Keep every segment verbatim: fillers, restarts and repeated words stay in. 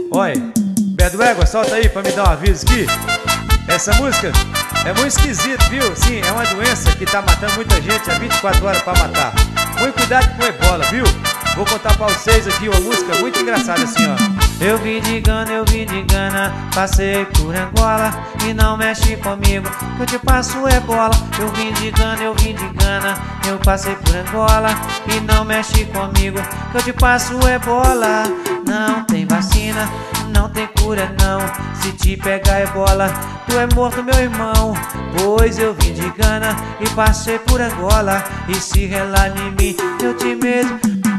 Oi, Beto Égua, solta aí pra me dar um aviso aqui. Essa música é muito esquisita, viu? Sim, é uma doença que tá matando muita gente há vinte e quatro horas pra matar. Muito cuidado com ebola, viu? Vou contar pra vocês aqui uma música muito engraçada assim, ó. Eu vim de Gana, eu vim de Gana, passei por Angola e não mexe comigo, que eu te passo ebola. Eu vim de Gana, eu vim de Gana, eu passei por Angola e não mexe comigo, que eu te passo ebola. Não tem vacina, não tem cura não, se te pegar ebola, tu é morto meu irmão. Pois eu vim de Gana e passei por Angola, e se relar em mim, eu te meto.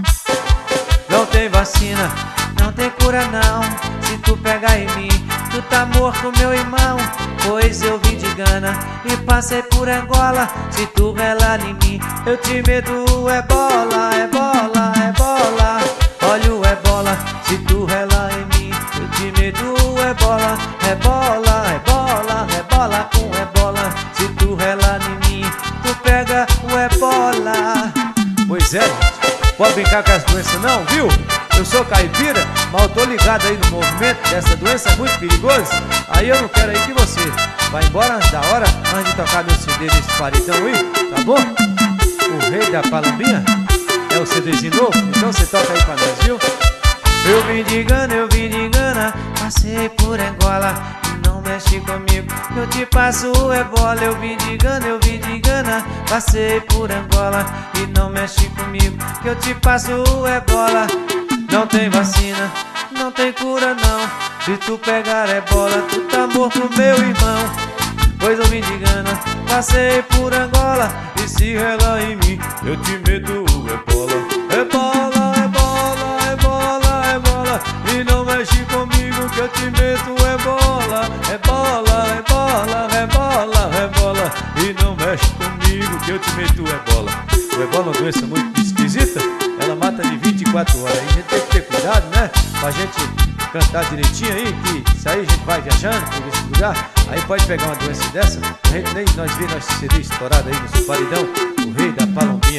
Não tem vacina, não tem cura não, se tu pegar em mim, tu tá morto meu irmão. Pois eu vim de Gana e passei por Angola, se tu relar em mim, eu te meto ebola, ebola, ebola. Olha o ebola, se tu relar em mim, eu te meto ebola, ebola, ebola, ebola com ebola. Se tu relar em mim, tu pega o ebola. Pois é, gente, pode brincar com as doenças não, viu? Eu sou caipira, mas eu tô ligado aí no movimento dessa doença muito perigosa. Aí eu não quero aí que você vá embora antes da hora, antes de tocar meu C D nesse paredão aí, tá bom? O Rei da Palombinha é o CDzinho novo, então você toca aí pra nós, viu? Eu vim de Gana, eu vim de Gana, passei por Angola e não mexe comigo, eu te passo ebola. Eu vim de Gana, eu vim de Gana, passei por Angola e não mexe comigo, que eu te passo ebola. Não tem vacina, não tem cura não, se tu pegar ebola, tu tá morto meu irmão. Pois eu vim de Gana, passei por Angola, e se relar em mim, eu te meto ebola. Ebola, ebola, ebola, ebola, e não mexe comigo, que eu te meto ebola. Ebola, ebola, ebola, ebola, e não mexe comigo, que eu te meto ebola. O ebola é uma doença muito esquisita, ela mata de vinte e quatro horas. Aí a gente tem que ter cuidado, né? Pra gente cantar direitinho aí, que isso aí a gente vai viajando por esse lugar, aí pode pegar uma doença dessa, a gente nem nós vê nosso C D estourado aí nesse paredão, o Rei da Palombinha.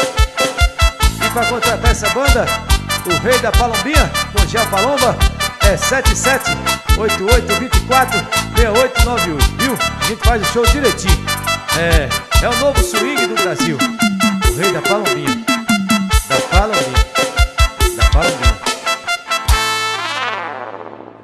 E pra contratar essa banda, o Rei da Palombinha, com Gel Palomba, é sete sete oito oito dois quatro seis oito nove oito, viu? A gente faz o show direitinho. É, é o novo swing do Brasil. O Rei da Palombinha, da Palombinha.